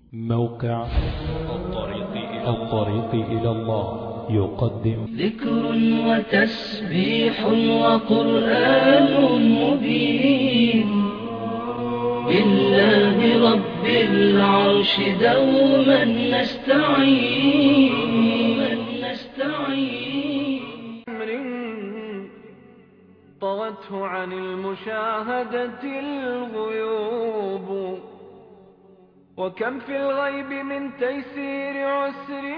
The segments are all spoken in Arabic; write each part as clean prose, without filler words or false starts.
موقع الطريق إلى الله يقدم ذكر وتسبيح وقرآن مبين بالله رب العرش دوما نستعين أمر طوته عن المشاهدة الغيوب، وكم في الغيب من تيسير عسر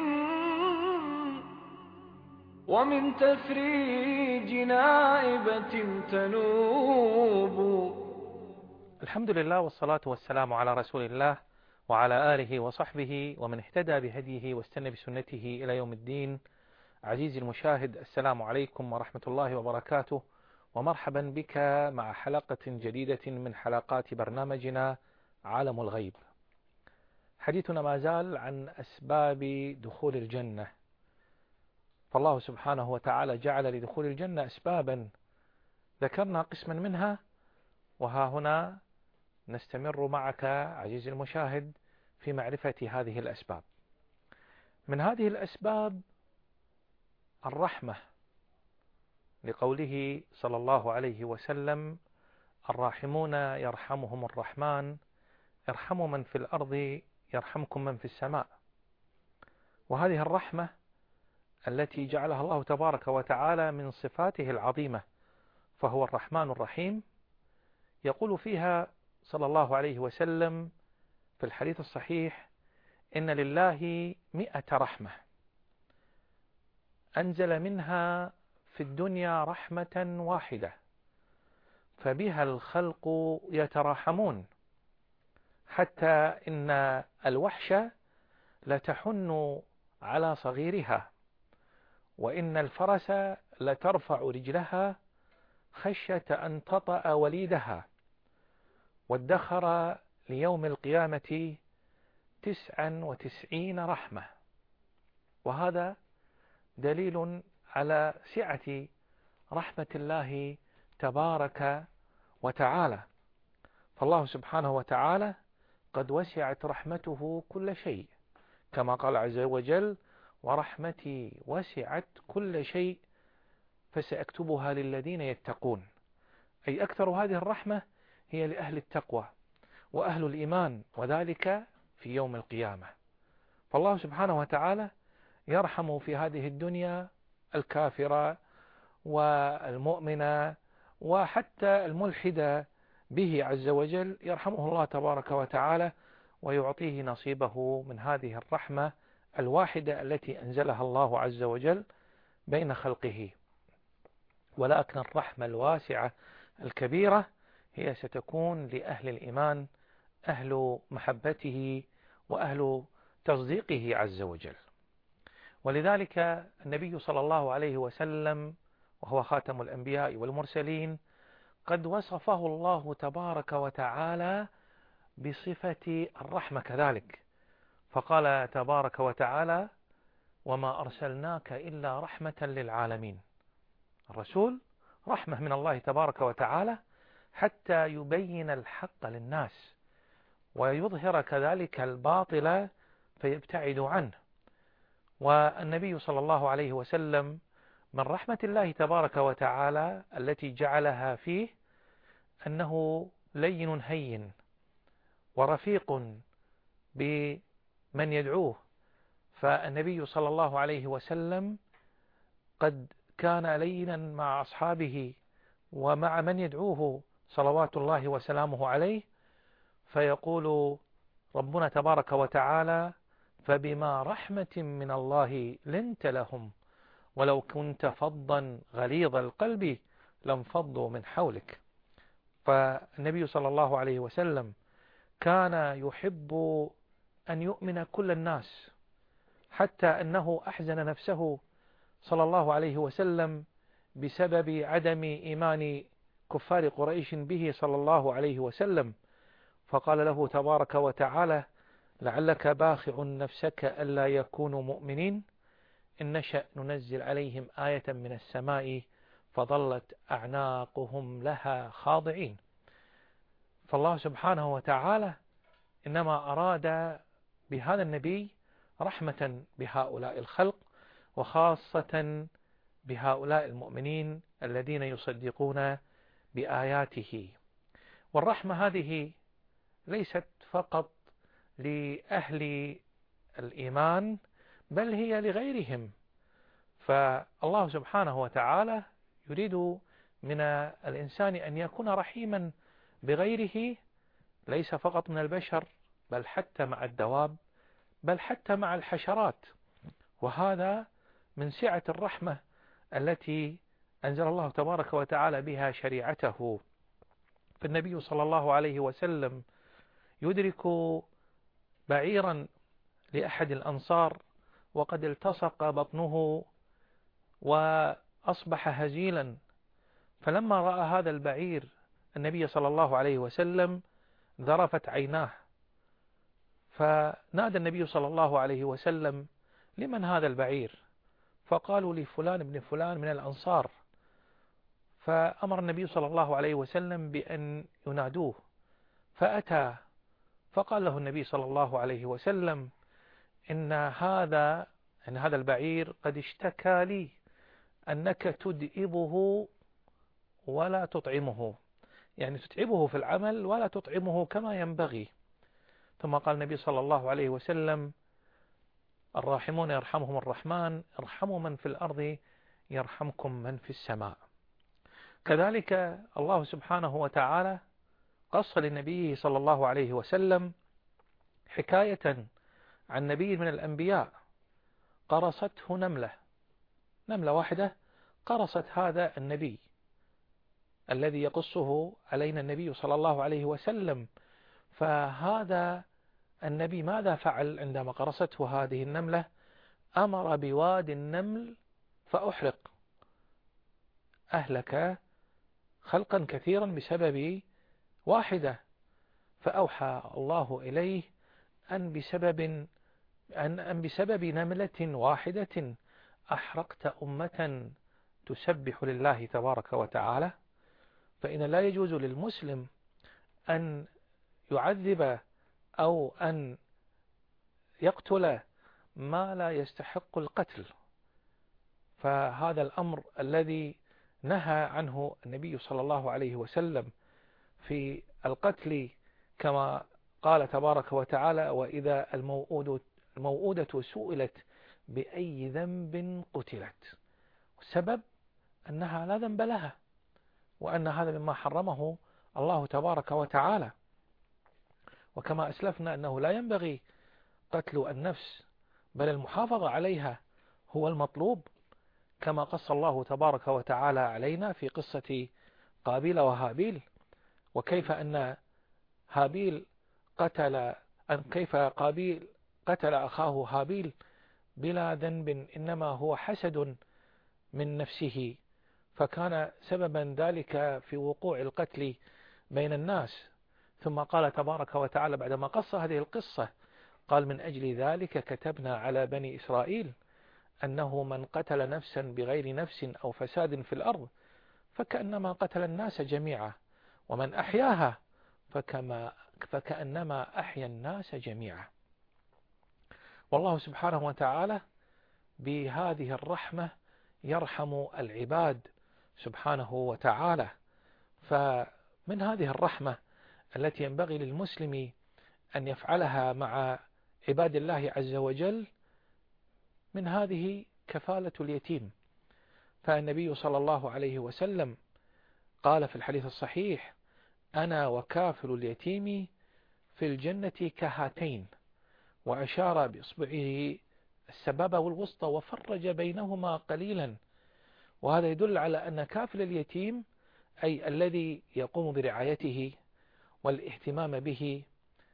ومن تفريج نائبة تنوب. الحمد لله والصلاة والسلام على رسول الله وعلى آله وصحبه ومن اهتدى بهديه واستنى بسنته إلى يوم الدين. عزيزي المشاهد، السلام عليكم ورحمة الله وبركاته، ومرحبا بك مع حلقة جديدة من حلقات برنامجنا عالم الغيب. حديثنا ما زال عن أسباب دخول الجنة، فالله سبحانه وتعالى جعل لدخول الجنة أسبابا، ذكرنا قسما منها، وها هنا نستمر معك عزيزي المشاهد في معرفة هذه الأسباب. من هذه الأسباب الرحمة، لقوله صلى الله عليه وسلم: الراحمون يرحمهم الرحمن، ارحموا من في الأرض يرحمكم من في السماء. وهذه الرحمة التي جعلها الله تبارك وتعالى من صفاته العظيمة، فهو الرحمن الرحيم، يقول فيها صلى الله عليه وسلم في الحديث الصحيح: إن لله 100 رحمة أنزل منها في الدنيا رحمة واحدة فبها الخلق يتراحمون، حتى إن الوحش لتحن على صغيرها، وإن الفرس لترفع رجلها خشية أن تطأ وليدها، وادخر ليوم القيامة 99 رحمة. وهذا دليل على سعة رحمة الله تبارك وتعالى، فالله سبحانه وتعالى قد وسعت رحمته كل شيء، كما قال عز وجل: ورحمتي وسعت كل شيء فسأكتبها للذين يتقون. أي أكثر هذه الرحمة هي لأهل التقوى وأهل الإيمان، وذلك في يوم القيامة. فالله سبحانه وتعالى يرحم في هذه الدنيا الكافرة والمؤمنة وحتى الملحدة به عز وجل، يرحمه الله تبارك وتعالى ويعطيه نصيبه من هذه الرحمة الواحدة التي أنزلها الله عز وجل بين خلقه. ولكن الرحمة الواسعة الكبيرة هي ستكون لأهل الإيمان، أهل محبته وأهل تصديقه عز وجل. ولذلك النبي صلى الله عليه وسلم، وهو خاتم الأنبياء والمرسلين، قد وصفه الله تبارك وتعالى بصفة الرحمة كذلك، فقال تبارك وتعالى: وما أرسلناك إلا رحمة للعالمين. الرسول رحمة من الله تبارك وتعالى حتى يبين الحق للناس ويظهر كذلك الباطل فيبتعد عنه. والنبي صلى الله عليه وسلم من رحمة الله تبارك وتعالى التي جعلها فيه أنه لين هين ورفيق بمن يدعوه. فالنبي صلى الله عليه وسلم قد كان لينا مع أصحابه ومع من يدعوه صلوات الله وسلامه عليه، فيقول ربنا تبارك وتعالى: فبما رحمة من الله لنت لهم ولو كنت فظا غليظ القلب لانفضوا من حولك. فالنبي صلى الله عليه وسلم كان يحب أن يؤمن كل الناس، حتى أنه أحزن نفسه صلى الله عليه وسلم بسبب عدم إيمان كفار قريش به صلى الله عليه وسلم، فقال له تبارك وتعالى: لعلك باخع نفسك ألا يكونوا مؤمنين، إن نشأ ننزل عليهم آية من السماء فظلت أعناقهم لها خاضعين. فالله سبحانه وتعالى إنما أراد بهذا النبي رحمة بهؤلاء الخلق، وخاصة بهؤلاء المؤمنين الذين يصدقون بآياته. والرحمة هذه ليست فقط لأهل الإيمان، بل هي لغيرهم. فالله سبحانه وتعالى يريد من الإنسان أن يكون رحيما بغيره، ليس فقط من البشر، بل حتى مع الدواب، بل حتى مع الحشرات. وهذا من سعة الرحمة التي أنزل الله تبارك وتعالى بها شريعته. فالنبي صلى الله عليه وسلم يدرك بعيرا لأحد الأنصار وقد التصق بطنه وأصبح هزيلا، فلما رأى هذا البعير النبي صلى الله عليه وسلم ذرفت عيناه، فنادى النبي صلى الله عليه وسلم: لمن هذا البعير؟ فقالوا: لفلان ابن فلان من الأنصار. فأمر النبي صلى الله عليه وسلم بأن ينادوه، فأتى، فقال له النبي صلى الله عليه وسلم: إن هذا البعير قد اشتكى لي أنك تدئبه ولا تطعمه، يعني تتعبه في العمل ولا تطعمه كما ينبغي. ثم قال النبي صلى الله عليه وسلم: الراحمون يرحمهم الرحمن، ارحموا من في الأرض يرحمكم من في السماء. كذلك الله سبحانه وتعالى قص للنبي صلى الله عليه وسلم حكاية عن نبي من الأنبياء قرصته نملة واحدة قرصت هذا النبي الذي يقصه علينا النبي صلى الله عليه وسلم. فهذا النبي ماذا فعل عندما قرصته هذه النملة؟ أمر بواد النمل فأحرق، أهلك خلقا كثيرا بسبب واحدة. فأوحى الله إليه أن بسبب نملة واحدة أحرقت أمة تسبح لله تبارك وتعالى. فإن لا يجوز للمسلم أن يعذب أو أن يقتل ما لا يستحق القتل. فهذا الأمر الذي نهى عنه النبي صلى الله عليه وسلم في القتل، كما قال تبارك وتعالى: وإذا الموءودة سئلت بأي ذنب قتلت، السبب أنها لا ذنب لها، وأن هذا مما حرمه الله تبارك وتعالى. وكما أسلفنا أنه لا ينبغي قتل النفس، بل المحافظة عليها هو المطلوب، كما قص الله تبارك وتعالى علينا في قصة قابيل وهابيل، وكيف أن كيف قابيل قتل أخاه هابيل بلا ذنب، إنما هو حسد من نفسه، فكان سببا ذلك في وقوع القتل بين الناس. ثم قال تبارك وتعالى بعدما قص هذه القصة، قال: من أجل ذلك كتبنا على بني إسرائيل أنه من قتل نفسا بغير نفس أو فساد في الأرض فكأنما قتل الناس جميعا، ومن أحياها فكأنما أحيا الناس جميعا. والله سبحانه وتعالى بهذه الرحمة يرحم العباد سبحانه وتعالى. فمن هذه الرحمة التي ينبغي للمسلم أن يفعلها مع عباد الله عز وجل، من هذه كفالة اليتيم. فالنبي صلى الله عليه وسلم قال في الحديث الصحيح: أنا وكافل اليتيم في الجنة كهاتين، وأشار بإصبعه السبابة والوسطى وفرج بينهما قليلا. وهذا يدل على أن كافل اليتيم أي الذي يقوم برعايته والاهتمام به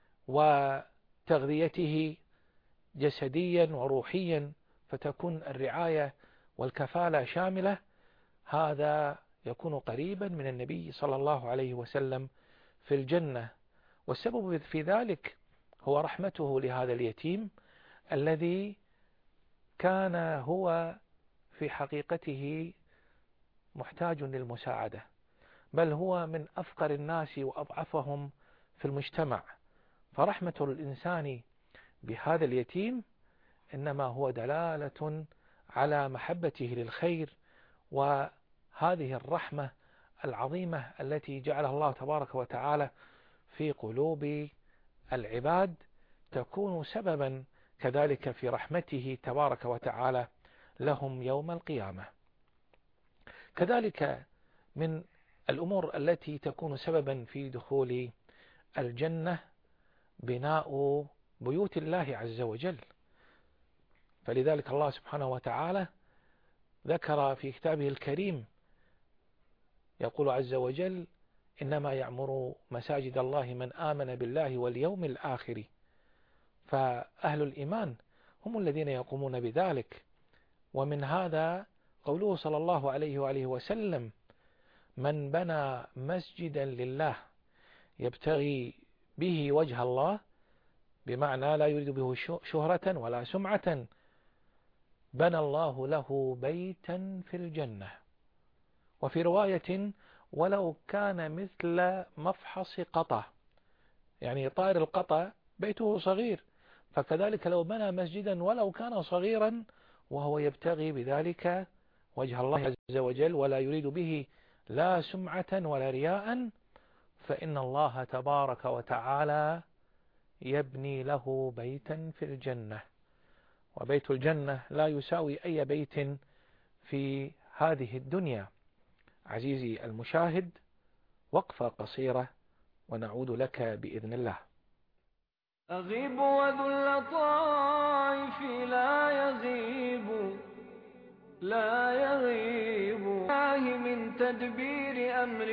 وتغذيته جسديا وروحيا، فتكون الرعاية والكفالة شاملة، هذا يكون قريبا من النبي صلى الله عليه وسلم في الجنة. والسبب في ذلك هو رحمته لهذا اليتيم الذي كان هو في حقيقته محتاج للمساعدة، بل هو من أفقر الناس وأضعفهم في المجتمع. فرحمة الإنسان بهذا اليتيم إنما هو دلالة على محبته للخير، وهذه الرحمة العظيمة التي جعلها الله تبارك وتعالى في قلوب العباد تكون سببا كذلك في رحمته تبارك وتعالى لهم يوم القيامة. كذلك من الأمور التي تكون سببا في دخول الجنة بناء بيوت الله عز وجل، فلذلك الله سبحانه وتعالى ذكر في كتابه الكريم يقول عز وجل: إنما يعمر مساجد الله من آمن بالله واليوم الآخر. فأهل الإيمان هم الذين يقومون بذلك. ومن هذا قوله صلى الله عليه وآله وسلم: من بنى مسجدا لله يبتغي به وجه الله، بمعنى لا يريد به شهرة ولا سمعة، بنى الله له بيتا في الجنة. وفي رواية: ولو كان مثل مفحص قطة، يعني طائر القطة بيته صغير، فكذلك لو بنى مسجدا ولو كان صغيرا وهو يبتغي بذلك وجه الله عز وجل ولا يريد به لا سمعة ولا رياء، فإن الله تبارك وتعالى يبني له بيتا في الجنة. وبيت الجنة لا يساوي أي بيت في هذه الدنيا. عزيزي المشاهد، وقفة قصيرة ونعود لك بإذن الله. أغيب وذو اللطائف لا يغيب لا يغيب من تدبير أمر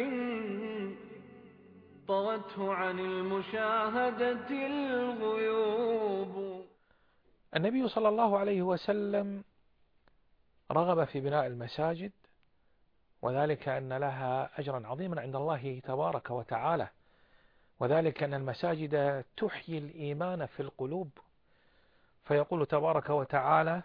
طوته عن المشاهدة الغيوب. النبي صلى الله عليه وسلم رغب في بناء المساجد، وذلك أن لها أجرا عظيما عند الله تبارك وتعالى، وذلك أن المساجد تحيي الإيمان في القلوب. فيقول تبارك وتعالى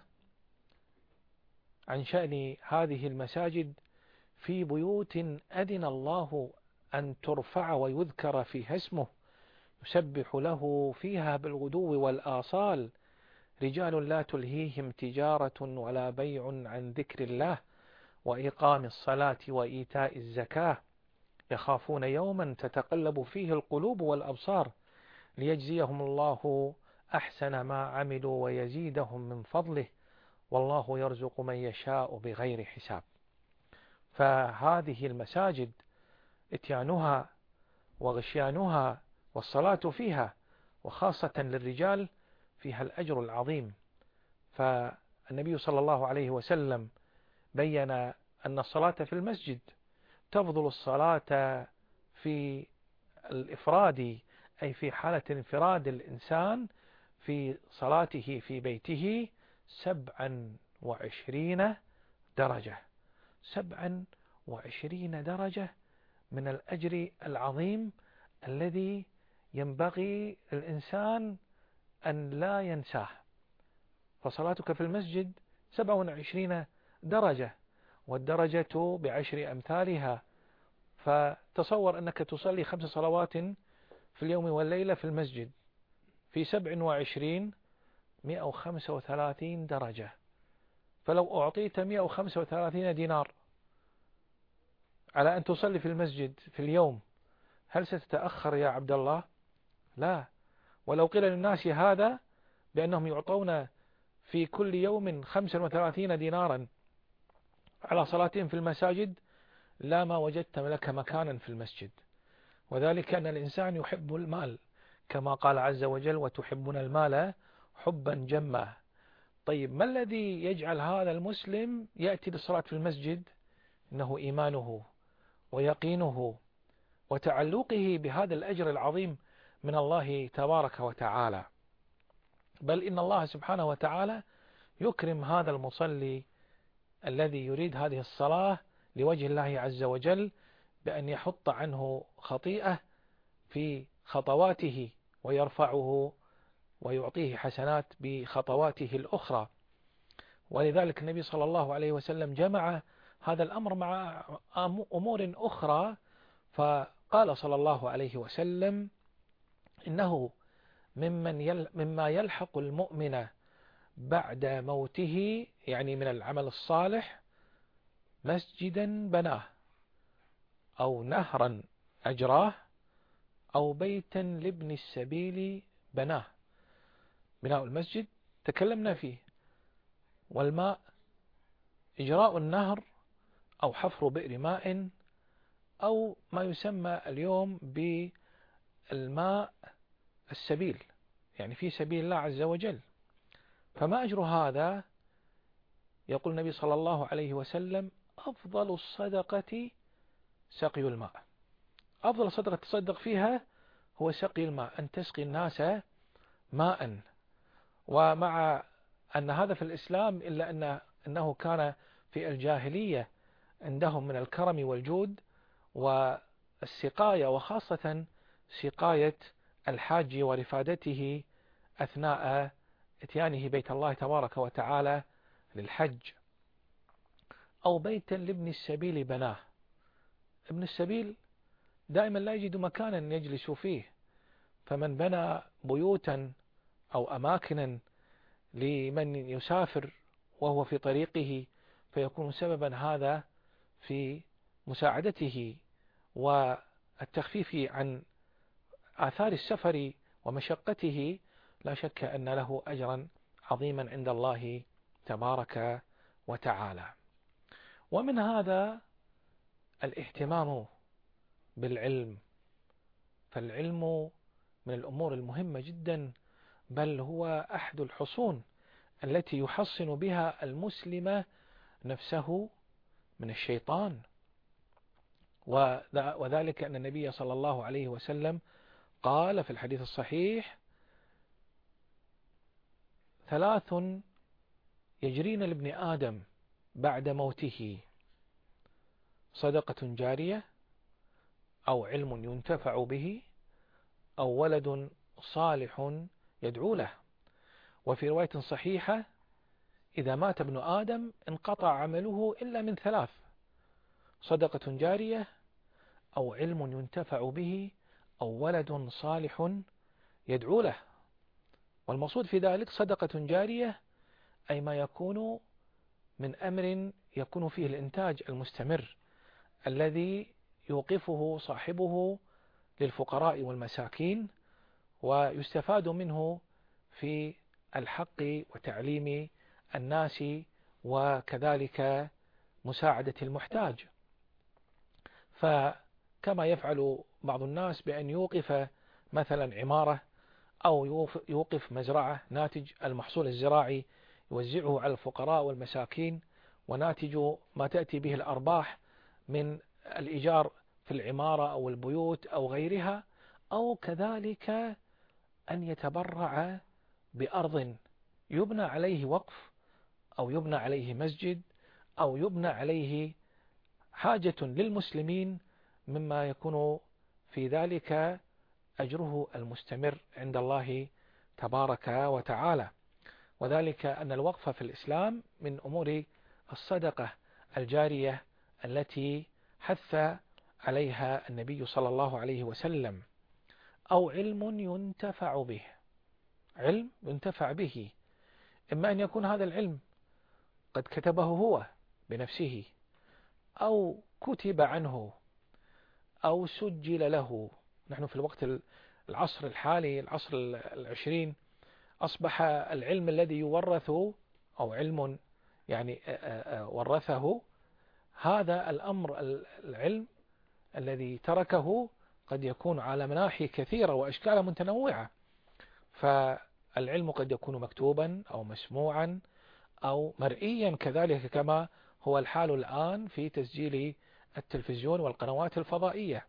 عن شأن هذه المساجد: في بيوت أذن الله أن ترفع ويذكر فيها اسمه يسبح له فيها بالغدو والآصال رجال لا تلهيهم تجارة ولا بيع عن ذكر الله وإقام الصلاة وإيتاء الزكاة يخافون يوما تتقلب فيه القلوب والأبصار ليجزيهم الله أحسن ما عملوا ويزيدهم من فضله والله يرزق من يشاء بغير حساب. فهذه المساجد اتيانها وغشيانها والصلاة فيها وخاصة للرجال فيها الأجر العظيم. فالنبي صلى الله عليه وسلم بين أن الصلاة في المسجد تفضل الصلاة في الإفراد، أي في حالة انفراد الإنسان في صلاته في بيته 27 درجة. 27 درجة من الأجر العظيم الذي ينبغي الإنسان أن لا ينساه. فصلاتك في المسجد 27 درجة، والدرجة ب10 أمثالها. فتصور أنك تصلي 5 صلوات في اليوم والليلة في المسجد، في 27 135 درجة. فلو أعطيت 135 دينار على أن تصلي في المسجد في اليوم، هل ستتأخر يا عبد الله؟ لا. ولو قيل للناس هذا بأنهم يعطون في كل يوم 35 دينارا على صلاتهم في المساجد، لا ما وجدت لك مكانا في المسجد. وذلك أن الإنسان يحب المال كما قال عز وجل: وتحبون المال حبا جما. طيب، ما الذي يجعل هذا المسلم يأتي للصلاة في المسجد؟ إنه إيمانه ويقينه وتعلقه بهذا الأجر العظيم من الله تبارك وتعالى. بل إن الله سبحانه وتعالى يكرم هذا المصلي الذي يريد هذه الصلاة لوجه الله عز وجل بأن يحط عنه خطيئة في خطواته ويرفعه ويعطيه حسنات بخطواته الأخرى. ولذلك النبي صلى الله عليه وسلم جمع هذا الأمر مع أمور أخرى، فقال صلى الله عليه وسلم: إنه مما يلحق المؤمن بعد موته، يعني من العمل الصالح، مسجدا بناه، أو نهرا أجراه، أو بيتا لابن السبيل بناه. بناء المسجد تكلمنا فيه، والماء إجراء النهر أو حفر بئر ماء، أو ما يسمى اليوم بالماء السبيل، يعني في سبيل الله عز وجل. فما أجر هذا؟ يقول النبي صلى الله عليه وسلم: أفضل الصدقة سقي الماء. أفضل صدقة تصدق فيها هو سقي الماء، أن تسقي الناس ماء. ومع أن هذا في الإسلام، إلا أنه كان في الجاهلية عندهم من الكرم والجود والسقاية، وخاصة سقاية الحاج ورفادته أثناء اتيانه بيت الله تبارك وتعالى للحج. أو بيتا لابن السبيل بناه. ابن السبيل دائما لا يجد مكانا يجلس فيه، فمن بنى بيوتا أو أماكنا لمن يسافر وهو في طريقه، فيكون سببا هذا في مساعدته والتخفيف عن آثار السفر ومشقته. لا شك أن له أجرا عظيما عند الله تبارك وتعالى. ومن هذا الاهتمام بالعلم، فالعلم من الأمور المهمة جدا، بل هو أحد الحصون التي يحصن بها المسلم نفسه من الشيطان. وذلك أن النبي صلى الله عليه وسلم قال في الحديث الصحيح: 3 يجرين لابن آدم بعد موته: صدقة جارية، أو علم ينتفع به، أو ولد صالح يدعو له. وفي رواية صحيحة: إذا مات ابن آدم انقطع عمله إلا من 3: صدقة جارية، أو علم ينتفع به، أو ولد صالح يدعو له. والمقصود في ذلك صدقة جارية، أي ما يكون من أمر يكون فيه الإنتاج المستمر الذي يوقفه صاحبه للفقراء والمساكين، ويستفاد منه في الحق وتعليم الناس، وكذلك مساعدة المحتاج. فكما يفعل بعض الناس بأن يوقف مثلا عمارة، أو يوقف مزرعة، ناتج المحصول الزراعي يوزعه على الفقراء والمساكين، وناتج ما تأتي به الأرباح من الإيجار في العمارة أو البيوت أو غيرها. أو كذلك أن يتبرع بأرض يبنى عليه وقف، أو يبنى عليه مسجد، أو يبنى عليه حاجة للمسلمين، مما يكون في ذلك أجره المستمر عند الله تبارك وتعالى. وذلك أن الوقف في الإسلام من أمور الصدقة الجارية التي حث عليها النبي صلى الله عليه وسلم. أو علم ينتفع به. علم ينتفع به، إما أن يكون هذا العلم قد كتبه هو بنفسه، أو كتب عنه، أو سجل له. نحن في الوقت العصر الحالي، العصر 20، أصبح العلم الذي يورث، أو علم يعني ورثه، هذا الأمر العلم الذي تركه قد يكون على مناحي كثيرة وأشكال متنوعة. فالعلم قد يكون مكتوبا، أو مسموعا، أو مرئيا كذلك، كما هو الحال الآن في تسجيل التلفزيون والقنوات الفضائية.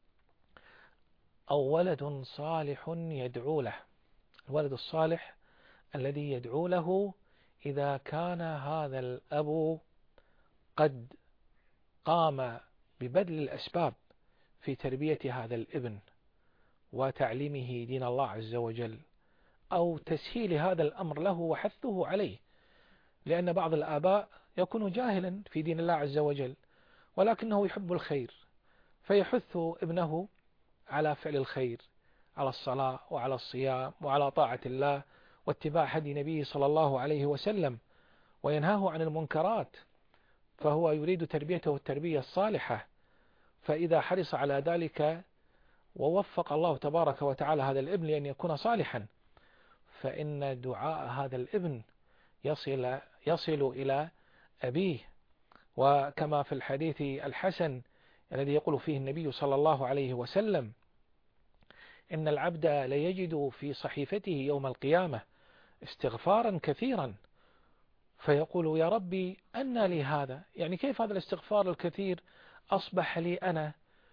أو ولد صالح يدعو له. الولد الصالح الذي يدعو له إذا كان هذا الأب قد قام ببذل الأسباب في تربية هذا الابن وتعليمه دين الله عز وجل، أو تسهيل هذا الأمر له وحثه عليه. لأن بعض الآباء يكون جاهلا في دين الله عز وجل، ولكنه يحب الخير، فيحث ابنه على فعل الخير، على الصلاة وعلى الصيام وعلى طاعة الله واتباع هدي نبيه صلى الله عليه وسلم، وينهاه عن المنكرات، فهو يريد تربيته التربية الصالحة. فإذا حرص على ذلك ووفق الله تبارك وتعالى هذا الابن لأن يكون صالحا، فإن دعاء هذا الابن يصل إلى أبيه. وكما في الحديث الحسن الذي يقول فيه النبي صلى الله عليه وسلم: إن العبد ليجد في صحيفته يوم القيامة استغفارا كثيرا، فيقول: يا ربي أنى لي هذا؟ يعني كيف هذا الاستغفار الكثير أصبح لي أنا؟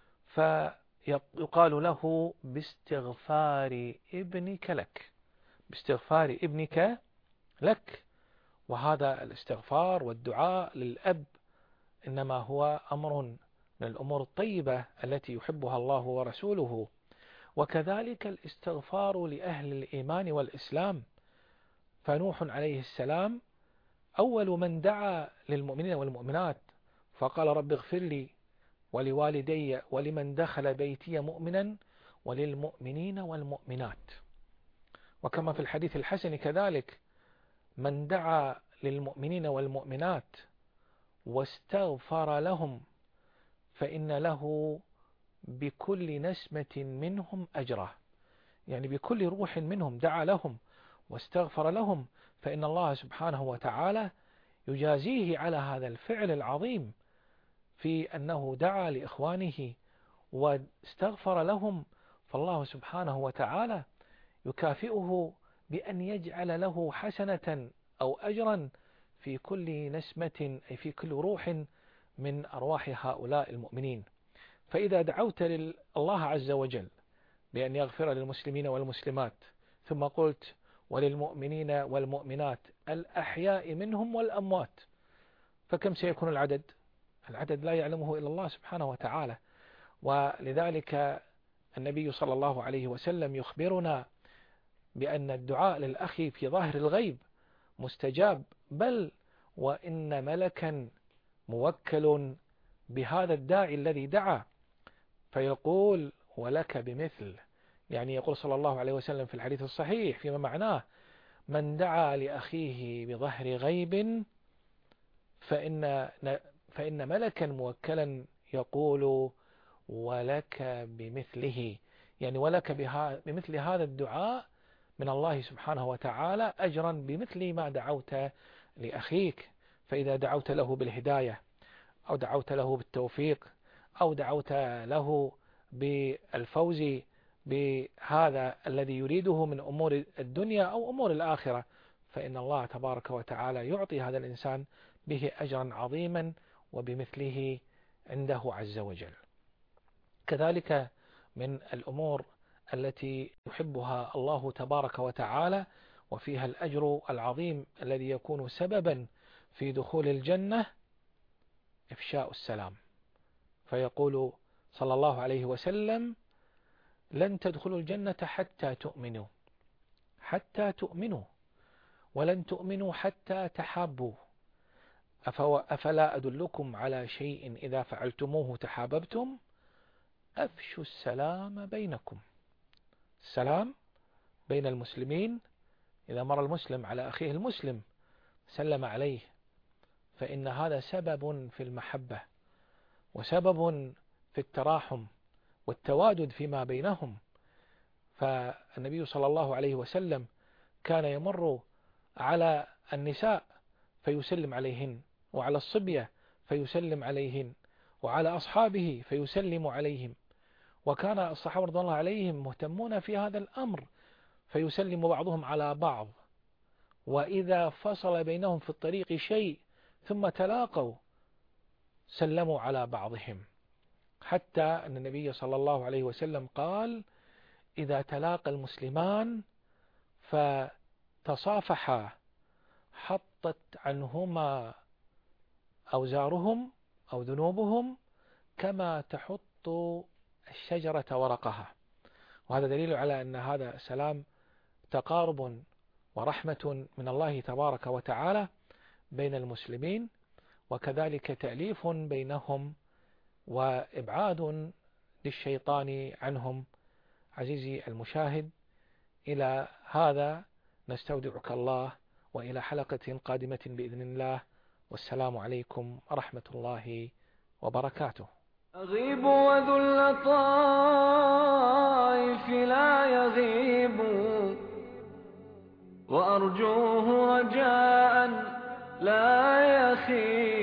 فيقال له: باستغفار ابنك لك، باستغفار ابنك لك. وهذا الاستغفار والدعاء للأب إنما هو أمر من الأمور الطيبة التي يحبها الله ورسوله. وكذلك الاستغفار لأهل الإيمان والإسلام، فنوح عليه السلام أول من دعا للمؤمنين والمؤمنات فقال: رب اغفر لي ولوالدي ولمن دخل بيتي مؤمنا وللمؤمنين والمؤمنات. وكما في الحديث الحسن كذلك: من دعا للمؤمنين والمؤمنات واستغفر لهم فإن له بكل نسمة منهم أجره، يعني بكل روح منهم دعا لهم واستغفر لهم فإن الله سبحانه وتعالى يجازيه على هذا الفعل العظيم في أنه دعا لإخوانه واستغفر لهم، فالله سبحانه وتعالى يكافئه بأن يجعل له حسنة أو أجرا في كل نسمة، أي في كل روح من أرواح هؤلاء المؤمنين. فإذا دعوت الله عز وجل بأن يغفر للمسلمين والمسلمات، ثم قلت: وللمؤمنين والمؤمنات الأحياء منهم والأموات، فكم سيكون العدد؟ العدد لا يعلمه إلا الله سبحانه وتعالى. ولذلك النبي صلى الله عليه وسلم يخبرنا بأن الدعاء للأخ في ظاهر الغيب مستجاب، بل وإن ملكا موكل بهذا الداعي الذي دعا فيقول: ولك بمثل. يعني يقول صلى الله عليه وسلم في الحديث الصحيح فيما معناه: من دعا لأخيه بظهر غيب فإن ملكا موكلا يقول: ولك بمثله، يعني ولك بمثل هذا الدعاء من الله سبحانه وتعالى أجرا بمثل ما دعوت لأخيك. فإذا دعوت له بالهداية أو دعوت له بالتوفيق أو دعوت له بالفوز بهذا الذي يريده من أمور الدنيا أو أمور الآخرة، فإن الله تبارك وتعالى يعطي هذا الإنسان به أجرا عظيما وبمثله عنده عز وجل. كذلك من الأمور التي يحبها الله تبارك وتعالى وفيها الأجر العظيم الذي يكون سببا في دخول الجنة إفشاء السلام. فيقول صلى الله عليه وسلم: لن تدخلوا الجنة حتى تؤمنوا، حتى تؤمنوا، ولن تؤمنوا حتى تحابوا، أفلا أدلكم على شيء إذا فعلتموه تحاببتم؟ أفشوا السلام بينكم. السلام بين المسلمين، إذا مر المسلم على أخيه المسلم سلم عليه، فإن هذا سبب في المحبة وسبب في التراحم والتوادد فيما بينهم. فالنبي صلى الله عليه وسلم كان يمر على النساء فيسلم عليهن، وعلى الصبية فيسلم عليهن، وعلى أصحابه فيسلم عليهم، وكان الصحابة رضي الله عليهم مهتمون في هذا الأمر، فيسلم بعضهم على بعض. وإذا فصل بينهم في الطريق شيء ثم تلاقوا سلموا على بعضهم، حتى أن النبي صلى الله عليه وسلم قال: إذا تلاقى المسلمان فتصافحا حطت عنهما أوزارهم أو ذنوبهم كما تحط الشجرة ورقها. وهذا دليل على أن هذا السلام تقارب ورحمة من الله تبارك وتعالى بين المسلمين، وكذلك تأليف بينهم وإبعاد للشيطان عنهم عزيزي المشاهد، إلى هذا نستودعك الله، وإلى حلقة قادمة بإذن الله، والسلام عليكم ورحمة الله وبركاته. أغيب وذو اللطائف لا يغيب، وأرجوه رجاء لا يخيب.